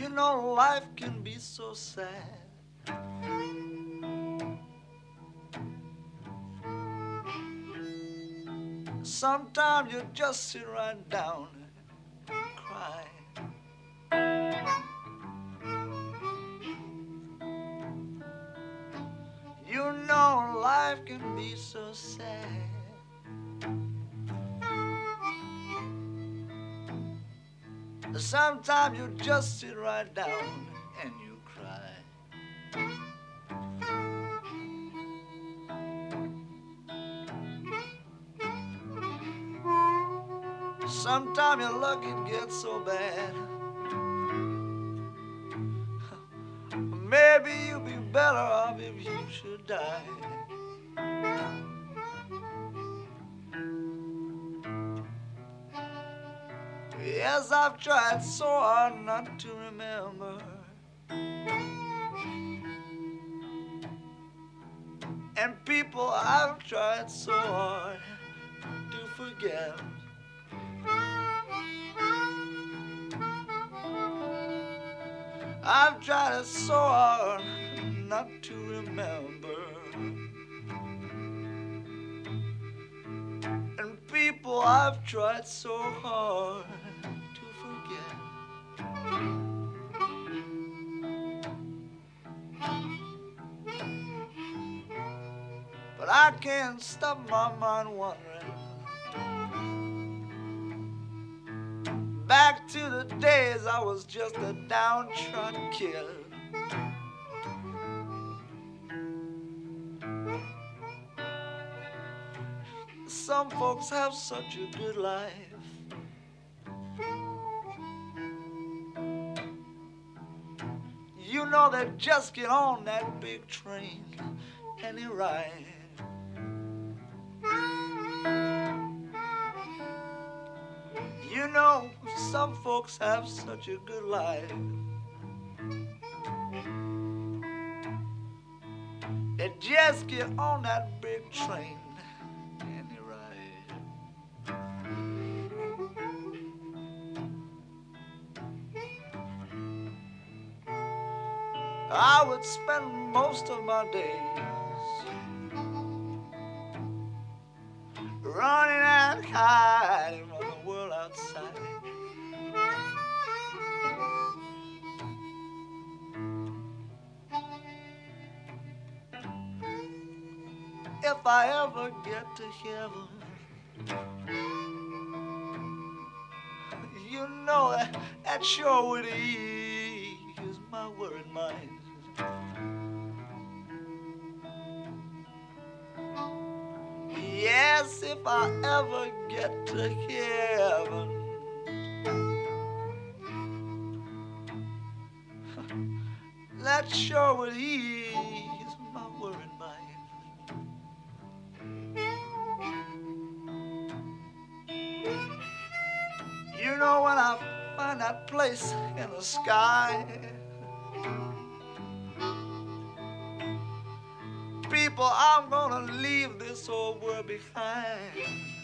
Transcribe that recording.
You know life can be so sad. Sometimes you just sit right down and cry. You know life can be so sad. Sometimes you just sit right down and you cry. Sometimes your luck it gets so bad. Maybe you'd be better off if you should die. Yes, I've tried so hard not to remember. And people, I've tried so hard to forget. I've tried so hard not to remember. And people, I've tried so hard to forget. But I can't stop my mind wandering back to the days I was just a downtrodden kid. Some folks have such a good life. You know they just get on that big train and they ride. You know some folks have such a good life. They just get on that big train and they ride. I would spend most of my days running and hiding from the world outside. If I ever get to heaven, you know that sure would ease my worried mind. Yes, if I ever get to heaven, that sure would ease my worried mind. You know when I find that place in the sky, people, I'm gonna leave this old world behind.